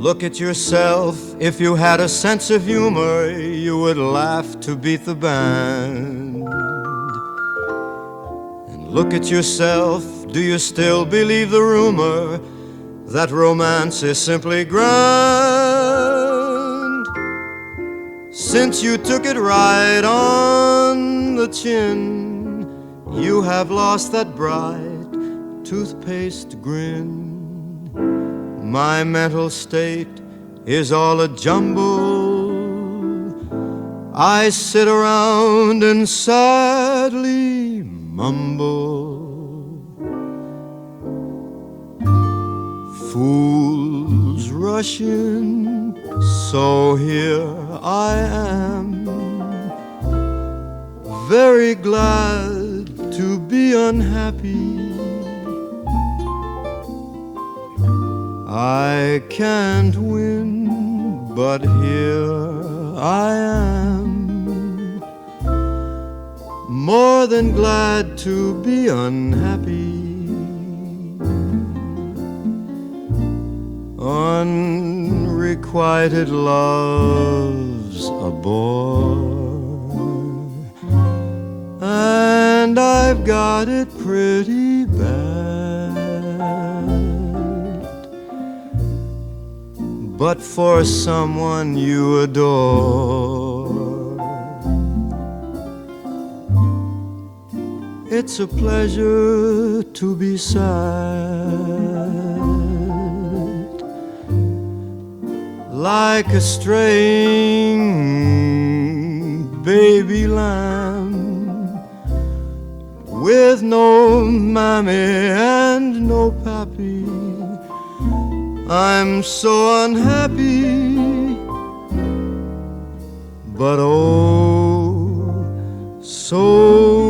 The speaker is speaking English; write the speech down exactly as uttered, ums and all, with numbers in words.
Look at yourself. If you had a sense of humor, you would laugh to beat the band. And look at yourself. Do you still believe the rumor that romance is simply grand? Since you took it right on the chin, you have lost that bright toothpaste grin. My mental state is all a jumble. I sit around and sadly mumble. Fools rush in, so here I am, very glad to be unhappy. I can't win, but here I am, more than glad to be unhappy. Unrequited love's a bore, and I've got it pretty bad. But for someone you adore, it's a pleasure to be sad, like a straying baby lamb, with no mammy and no pappy. I'm so unhappy, but oh, so